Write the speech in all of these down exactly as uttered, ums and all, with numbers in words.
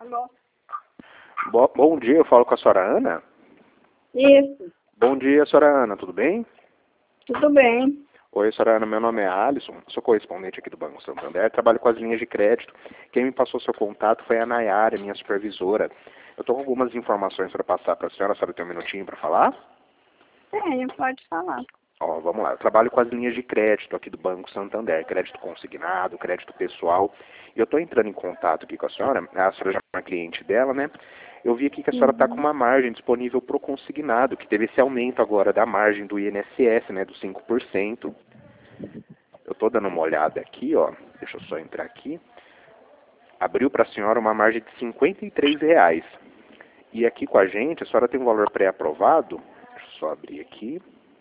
Alô? Bo bom dia, eu falo com a senhora Ana? Isso, Bom dia, senhora Ana, tudo bem? tudo bem. Oi, senhora Ana, meu nome é Alisson, sou correspondente aqui do Banco Santander, trabalho com as linhas de crédito. Quem me passou seu contato foi a Nayara, minha supervisora. Eu estou com algumas informações para passar para a senhora, a senhora tem um minutinho para falar? Tenho, pode falar. Ó, vamos lá, eu trabalho com as linhas de crédito aqui do Banco Santander, crédito consignado, crédito pessoal. E eu estou entrando em contato aqui com a senhora, a senhora já é uma cliente dela, né? Eu vi aqui que a senhora está Uhum. com uma margem disponível para o consignado, que teve esse aumento agora da margem do I N S S, né, dos cinco por cento. Eu estou dando uma olhada aqui, ó, deixa eu só entrar aqui. Abriu para a senhora uma margem de cinquenta e três reais. E aqui com a gente, a senhora tem um valor pré-aprovado, deixa eu só abrir aqui.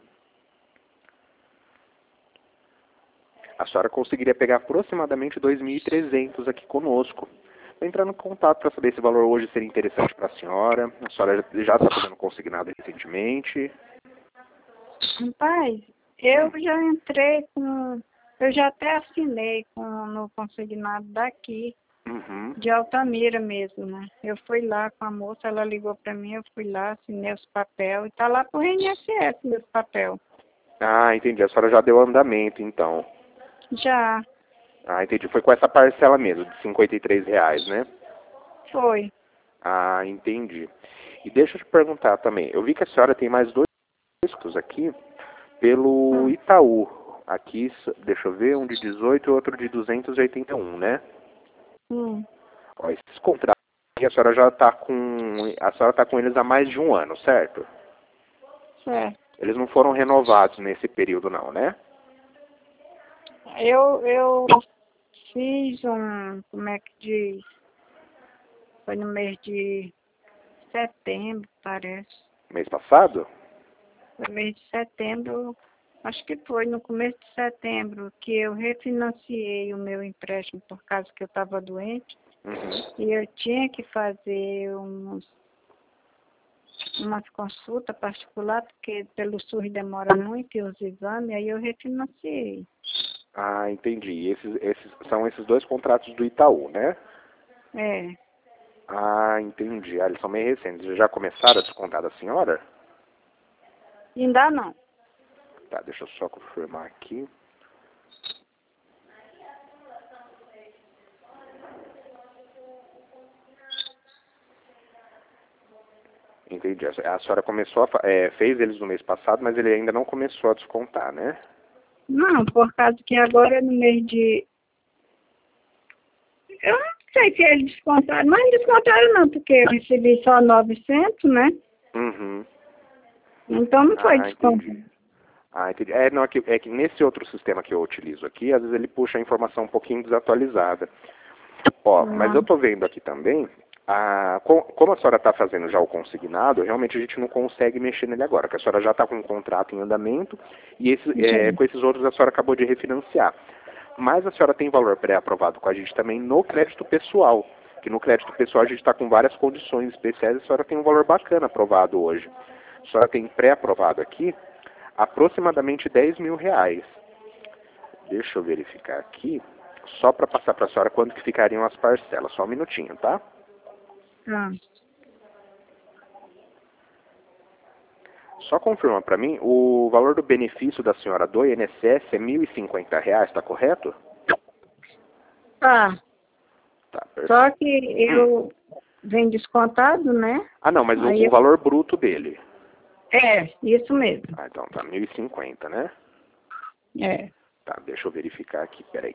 A senhora conseguiria pegar aproximadamente dois mil e trezentos aqui conosco. Estou entrando em contato para saber se o valor hoje seria interessante para a senhora. A senhora já está fazendo consignado recentemente. Rapaz, eu já entrei com... Eu já até assinei com, no consignado daqui, Uhum. de Altamira mesmo, né? Eu fui lá com a moça, ela ligou para mim, eu fui lá, assinei os papéis, e tá lá pro I N S S meus papéis. Ah, entendi. A senhora já deu andamento, então. Já, Ah, entendi. Foi com essa parcela mesmo, de cinquenta e três reais, né? foi. Ah, entendi. E deixa eu te perguntar também. Eu vi que a senhora tem mais dois riscos aqui pelo Hum, Itaú. Aqui, deixa eu ver, um de dezoito e outro de duzentos e oitenta e um, né? hum, Ó, esses contratos, a senhora já está com, a senhora está com eles há mais de um ano, certo? certo. Eles não foram renovados nesse período, não, né? Eu, eu fiz um, como é que diz? Foi no mês de setembro, parece. Mês passado? No mês de setembro, acho que foi no começo de setembro, que eu refinanciei o meu empréstimo por causa que eu estava doente. Uhum. E eu tinha que fazer uns, umas consultas particulares, porque pelo SUS demora muito e os exames, aí eu refinanciei. Ah, entendi. Esses, esses são esses dois contratos do Itaú, né? É, Ah, entendi. Ah, eles são meio recentes. Já começaram a descontar da senhora? ainda não. Tá, deixa eu só confirmar aqui. Entendi. A senhora começou a, fa- é, fez eles no mês passado, mas ele ainda não começou a descontar, né? Não, por causa que agora no mês de... Eu não sei se eles descontaram, mas não descontaram não, porque eu recebi só novecentos, né? Uhum. Então não foi Ah, desconto. entendi. Ah, entendi. É, não, é que, é que nesse outro sistema que eu utilizo aqui, às vezes ele puxa a informação um pouquinho desatualizada. Ó, mas eu Não. tô vendo aqui também, a, com- como a senhora está fazendo já o consignado, realmente a gente não consegue mexer nele agora, porque a senhora já está com um contrato em andamento e esse, é, Sim. com esses outros a senhora acabou de refinanciar. Mas a senhora tem valor pré-aprovado com a gente também no crédito pessoal, que no crédito pessoal a gente está com várias condições especiais e a senhora tem um valor bacana aprovado hoje. A senhora tem pré-aprovado aqui aproximadamente dez mil reais. Deixa eu verificar aqui, só para passar para a senhora quanto que ficariam as parcelas. Só um minutinho, tá? Ah, Só confirma para mim, o valor do benefício da senhora do I N S S é mil e cinquenta reais, tá correto? tá. Tá, perfeito. Só que eu vem descontado, né? Ah, não, mas o, Aí o eu... valor bruto dele. É, isso mesmo. Ah, então tá mil e cinquenta, né? É. Tá, deixa eu verificar aqui, peraí.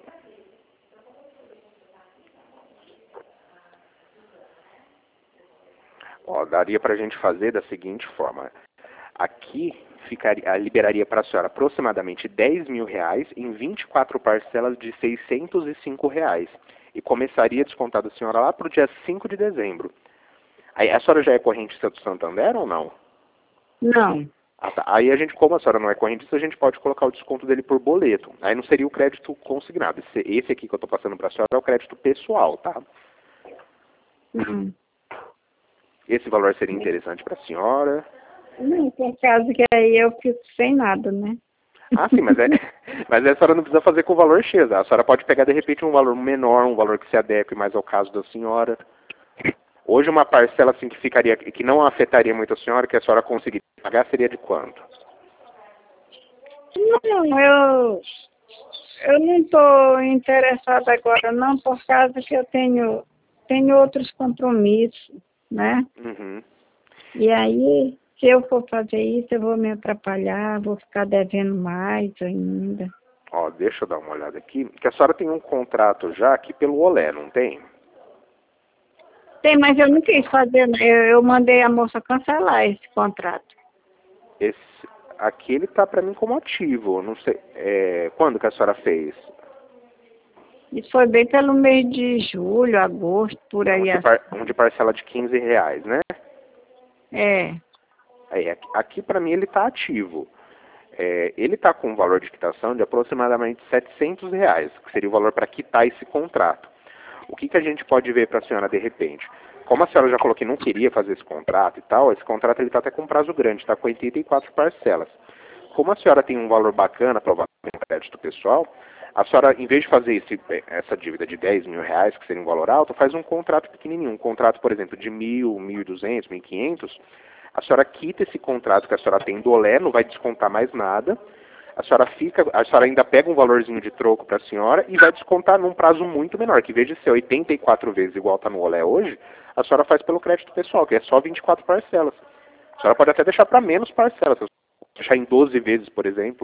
Ó, daria pra gente fazer da seguinte forma. Aqui ficaria, liberaria para a senhora aproximadamente dez mil reais em vinte e quatro parcelas de seiscentos e cinco reais. E começaria a descontar da senhora lá para o dia cinco de dezembro. Aí, a senhora já é correntista do Santander ou não? Não. Ah, tá. Aí a gente, como a senhora não é correntista, a gente pode colocar o desconto dele por boleto. Aí não seria o crédito consignado. Esse, esse aqui que eu estou passando para a senhora é o crédito pessoal, tá? Não. Esse valor seria interessante para a senhora. Não, por causa que aí eu fico sem nada, né? Ah, sim, mas, é, mas a senhora não precisa fazer com o valor X. A senhora pode pegar, de repente, um valor menor, um valor que se adeque mais ao caso da senhora. Hoje uma parcela assim que ficaria, que não afetaria muito a senhora, que a senhora conseguiria pagar, seria de quanto? Não, eu, eu não estou interessada agora não, por causa que eu tenho, tenho outros compromissos, né? Uhum. E aí, se eu for fazer isso, eu vou me atrapalhar, vou ficar devendo mais ainda. Ó, deixa eu dar uma olhada aqui, que a senhora tem um contrato já aqui pelo Olé, não tem? Tem, mas eu não quis fazer, eu, eu mandei a moça cancelar esse contrato. Esse, aqui ele tá para mim como ativo, não sei, é, quando que a senhora fez? Isso foi bem pelo mês de julho, agosto, por Um aí. de, par, um de parcela de quinze reais, né? É. Aí, aqui, aqui para mim ele tá ativo. É, ele está com um valor de quitação de aproximadamente setecentos reais, que seria o valor para quitar esse contrato. O que, que a gente pode ver para a senhora de repente? Como a senhora já falou que não queria fazer esse contrato e tal, esse contrato ele está até com prazo grande, está com oitenta e quatro parcelas. Como a senhora tem um valor bacana, provavelmente crédito pessoal, a senhora, em vez de fazer esse, essa dívida de dez mil reais, que seria um valor alto, faz um contrato pequenininho, um contrato, por exemplo, de mil, mil e duzentos, mil e quinhentos. A senhora quita esse contrato que a senhora tem do Olé, não vai descontar mais nada. A senhora fica, a senhora ainda pega um valorzinho de troco para a senhora e vai descontar num prazo muito menor, que em vez de ser oitenta e quatro vezes igual está no Olé hoje, a senhora faz pelo crédito pessoal, que é só vinte e quatro parcelas. A senhora pode até deixar para menos parcelas, deixar em doze vezes, por exemplo.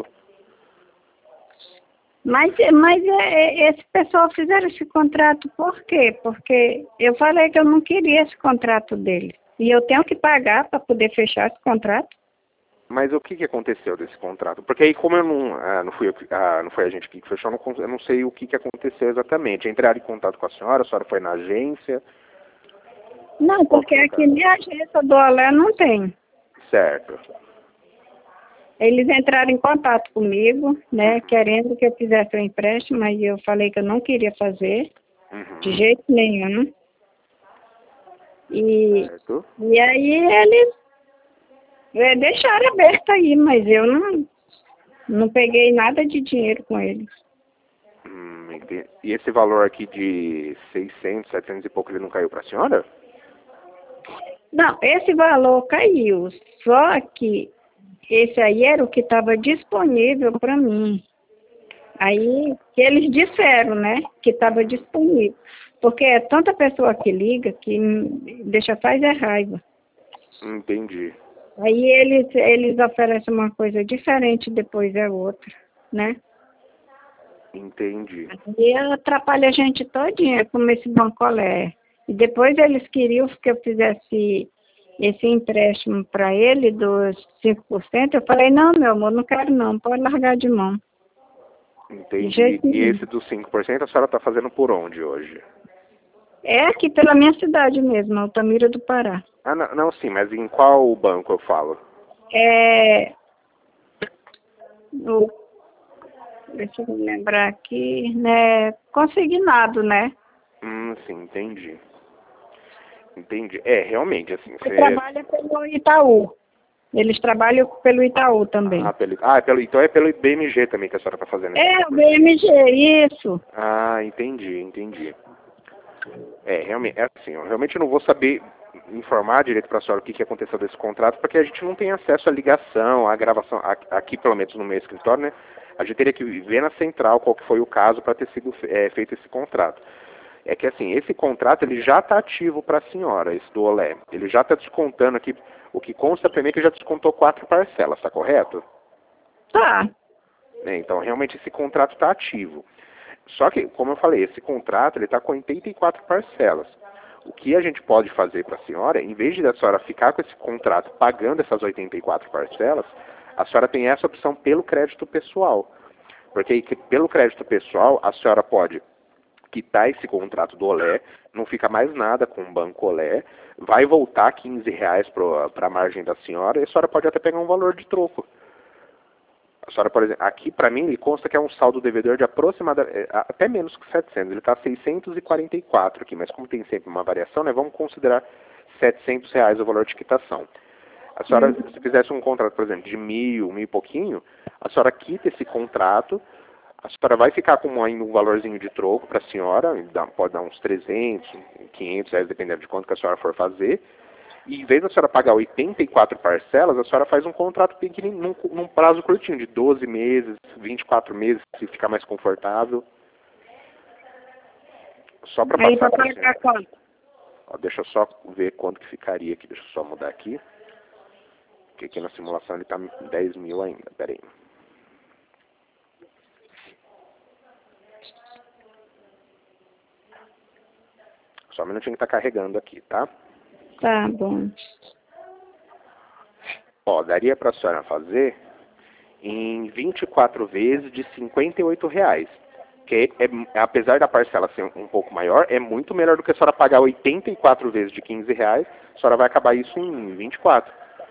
Mas, mas é, é, esse pessoal fizeram esse contrato por quê? Porque eu falei que eu não queria esse contrato dele. E eu tenho que pagar para poder fechar esse contrato. Mas o que, que aconteceu desse contrato? Porque aí, como eu não, ah, não, fui, ah, não foi a gente que fechou, eu não, eu não sei o que, que aconteceu exatamente. Entraram em contato com a senhora, a senhora foi na agência? Não, Qual porque foi o aqui caso? minha agência do Olé não tem. Certo. Eles entraram em contato comigo, né, querendo que eu fizesse o empréstimo, mas eu falei que eu não queria fazer, Uhum. de jeito nenhum. E, Certo. e aí eles é, deixaram aberto aí, mas eu não, não peguei nada de dinheiro com eles. Hum, ente- e esse valor aqui de seiscentos, setecentos e pouco, ele não caiu para a senhora? Não, esse valor caiu, só que esse aí era o que estava disponível para mim. Aí que eles disseram, né, que estava disponível. Porque é tanta pessoa que liga que me deixa faz é raiva. Entendi. Aí eles, eles oferecem uma coisa diferente, depois é outra, né? Entendi. E atrapalha a gente todinha, como esse bancolé. E depois eles queriam que eu fizesse esse empréstimo para ele dos cinco por cento. Eu falei, não, meu amor, não quero não, pode largar de mão. De Entendi. jeito E nenhum. esse dos cinco por cento a senhora está fazendo por onde hoje? É aqui pela minha cidade mesmo, Altamira do Pará. Ah, não, não, sim, mas em qual banco eu falo? É... O, deixa eu me lembrar aqui, né? Consignado, né? Hum, sim, entendi. Entendi. É, realmente, assim, Você você... trabalha pelo Itaú. Eles trabalham pelo Itaú também. Ah, pelo... ah é pelo... então é pelo B M G também que a senhora está fazendo esse É, o cinco por B cento. M G, isso. Ah, entendi, entendi. É, realmente, é assim, eu realmente não vou saber informar direito para a senhora o que, que aconteceu desse contrato, porque a gente não tem acesso à ligação, à gravação, a- aqui pelo menos no meu escritório, né? A gente teria que ver na central qual que foi o caso para ter sido é, feito esse contrato. É que assim, esse contrato ele já está ativo para a senhora, esse do Olé. Ele já está descontando aqui, o que consta para mim é que já descontou quatro parcelas, está correto? Tá. Né? Então, realmente esse contrato está ativo. Só que, como eu falei, esse contrato ele está com oitenta e quatro parcelas. O que a gente pode fazer para a senhora, em vez de a senhora ficar com esse contrato pagando essas oitenta e quatro parcelas, a senhora tem essa opção pelo crédito pessoal. Porque aí, que pelo crédito pessoal, a senhora pode quitar esse contrato do Olé, não fica mais nada com o Banco Olé, vai voltar quinze reais para a margem da senhora e a senhora pode até pegar um valor de troco. A senhora, por exemplo, aqui para mim ele consta que é um saldo devedor de aproximadamente, até menos que setecentos, ele está seiscentos e quarenta e quatro aqui, mas como tem sempre uma variação, né, vamos considerar setecentos reais o valor de quitação. A senhora, se fizesse um contrato, por exemplo, de mil, mil e pouquinho, a senhora quita esse contrato, A senhora vai ficar com ainda um valorzinho de troco para a senhora, pode dar uns trezentos, quinhentos reais, dependendo de quanto que a senhora for fazer. E em vez da senhora pagar oitenta e quatro parcelas, a senhora faz um contrato pequenininho, num, num prazo curtinho, de doze meses, vinte e quatro meses, se ficar mais confortável. Só para Aí passar para para a pagar senhora. quanto? Ó, deixa eu só ver quanto que ficaria aqui. Deixa eu só mudar aqui. Porque aqui na simulação ele está dez mil ainda. Pera aí. Só um minutinho que está carregando aqui, tá? Tá bom. Ó, daria para a senhora fazer em vinte e quatro vezes de cinquenta e oito reais. Que é, apesar da parcela ser um pouco maior, é muito melhor do que a senhora pagar oitenta e quatro vezes de quinze reais. A senhora vai acabar isso em vinte e quatro.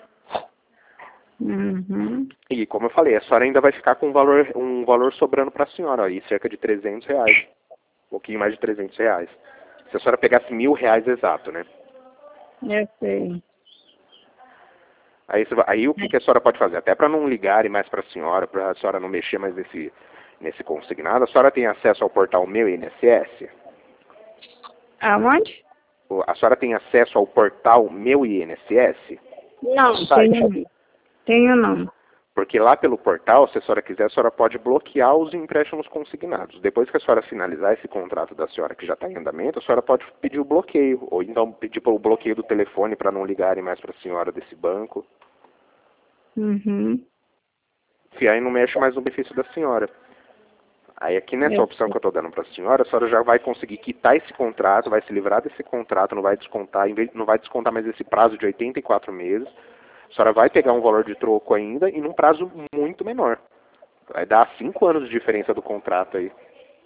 Uhum. E como eu falei, a senhora ainda vai ficar com um valor, um valor sobrando para a senhora, aí cerca de trezentos reais. Um pouquinho mais de trezentos reais. Se a senhora pegasse mil reais exato, né? Eu sei. Aí, você vai, aí o que, que a senhora pode fazer? Até para não ligarem mais para a senhora, para a senhora não mexer mais nesse, nesse consignado, a senhora tem acesso ao portal Meu I N S S? Aonde? A senhora tem acesso ao portal Meu I N S S? Não, tenho não. Tenho não. Porque lá pelo portal, se a senhora quiser, a senhora pode bloquear os empréstimos consignados. Depois que a senhora finalizar esse contrato da senhora que já está em andamento, a senhora pode pedir o bloqueio. Ou então pedir o bloqueio do telefone para não ligarem mais para a senhora desse banco. Uhum. E aí não mexe mais no benefício da senhora. Aí aqui nessa Eu opção sei. que eu estou dando para a senhora, a senhora já vai conseguir quitar esse contrato, vai se livrar desse contrato, não vai descontar, em vez- não vai descontar mais esse prazo de oitenta e quatro meses. A senhora vai pegar um valor de troco ainda e num prazo muito menor. Vai dar cinco anos de diferença do contrato aí.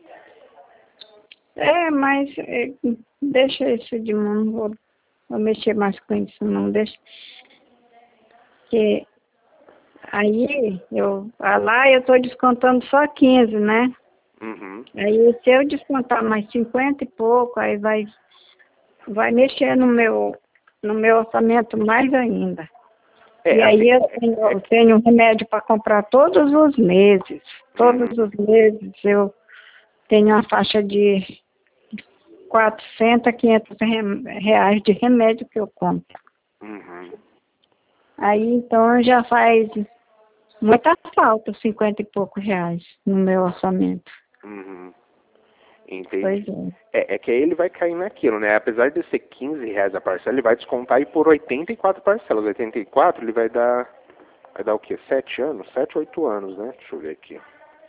É, mas é, deixa isso de mão, não vou, vou mexer mais com isso, não deixa. Que aí eu ah, lá eu estou descontando só quinze, né? Uhum. Aí se eu descontar mais cinquenta e pouco, aí vai, vai mexer no meu, no meu orçamento mais ainda. É, E assim, aí eu tenho, eu tenho um remédio para comprar todos os meses. Todos uhum, os meses eu tenho uma faixa de quatrocentos a quinhentos rem- reais de remédio que eu compro. uhum, Aí então já faz muita falta, cinquenta e poucos reais no meu orçamento. uhum. Pois Entendi. é. É, é que aí ele vai cair naquilo, né? Apesar de ser quinze reais a parcela, ele vai descontar aí por oitenta e quatro parcelas. oitenta e quatro ele vai dar, vai dar o quê? sete anos? sete, oito anos, né? Deixa eu ver aqui.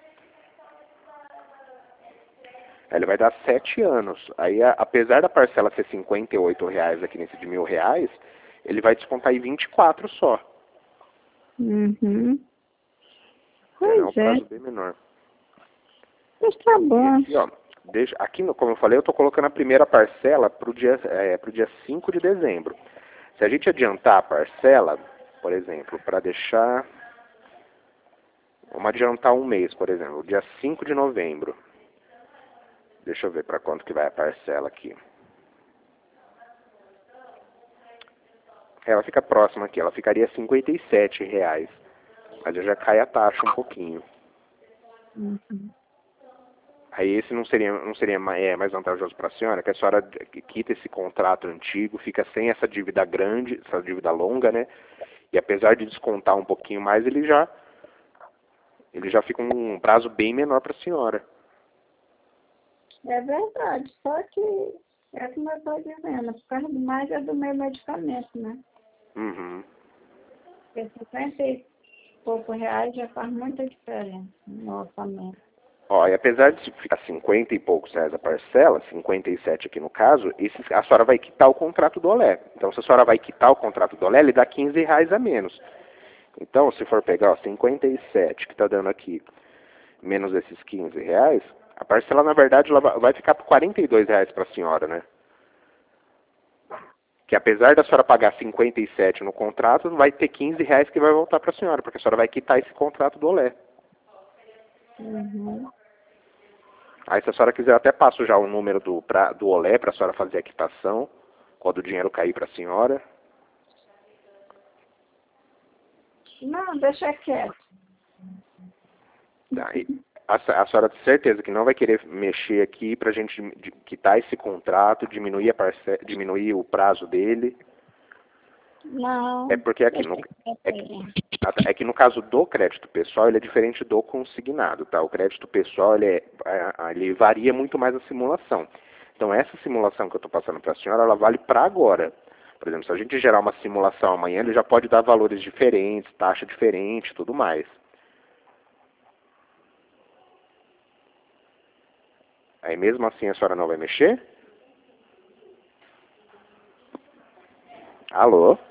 Aí ele vai dar sete anos. Aí, a- apesar da parcela ser cinquenta e oito reais aqui nesse de mil reais, ele vai descontar aí vinte e quatro só. Uhum. Entendeu? É um Pois é. prazo bem menor. Mas tá E bom. aqui, ó, deixa, aqui, no- como eu falei, eu estou colocando a primeira parcela para o dia, é, pro dia cinco de dezembro. Se a gente adiantar a parcela, por exemplo, para deixar... Vamos adiantar um mês, por exemplo, dia cinco de novembro. Deixa eu ver para quanto que vai a parcela aqui. Ela fica próxima aqui, ela ficaria cinquenta e sete reais. Mas já cai a taxa um pouquinho. Uhum. Aí esse não seria, não seria mais, é, mais vantajoso para a senhora, que a senhora quita esse contrato antigo, fica sem essa dívida grande, essa dívida longa, né? E apesar de descontar um pouquinho mais, ele já, ele já fica um prazo bem menor para a senhora. É verdade, só que é como eu estou dizendo, por causa do mais é do meu medicamento, né? Uhum. Porque cinquenta e poucos reais já faz muita diferença no orçamento. Ó, e apesar de ficar cinquenta e poucos reais a parcela, cinquenta e sete aqui no caso, esse, a senhora vai quitar o contrato do Olé. Então, se a senhora vai quitar o contrato do Olé, ele dá quinze reais a menos. Então, se for pegar ó, cinquenta e sete que está dando aqui, menos esses quinze reais, a parcela, na verdade, ela vai ficar por quarenta e dois reais para a senhora, né? Que apesar da senhora pagar cinquenta e sete no contrato, vai ter quinze reais que vai voltar para a senhora, porque a senhora vai quitar esse contrato do Olé. Uhum. Aí, se a senhora quiser, eu até passo já o número do, pra, do Olé para a senhora fazer a quitação, quando o dinheiro cair para a senhora. Não, deixa quieto. Aí, A, a senhora tem certeza que não vai querer mexer aqui para a gente quitar esse contrato, diminuir, a parce... diminuir o prazo dele? Não. É porque aqui no, é, que, é que no caso do crédito pessoal, ele é diferente do consignado, tá? O crédito pessoal, ele, é, ele varia muito mais a simulação. Então, essa simulação que eu estou passando para a senhora, ela vale para agora. Por exemplo, se a gente gerar uma simulação amanhã, ele já pode dar valores diferentes, taxa diferente, tudo mais. Aí mesmo assim a senhora não vai mexer? Alô?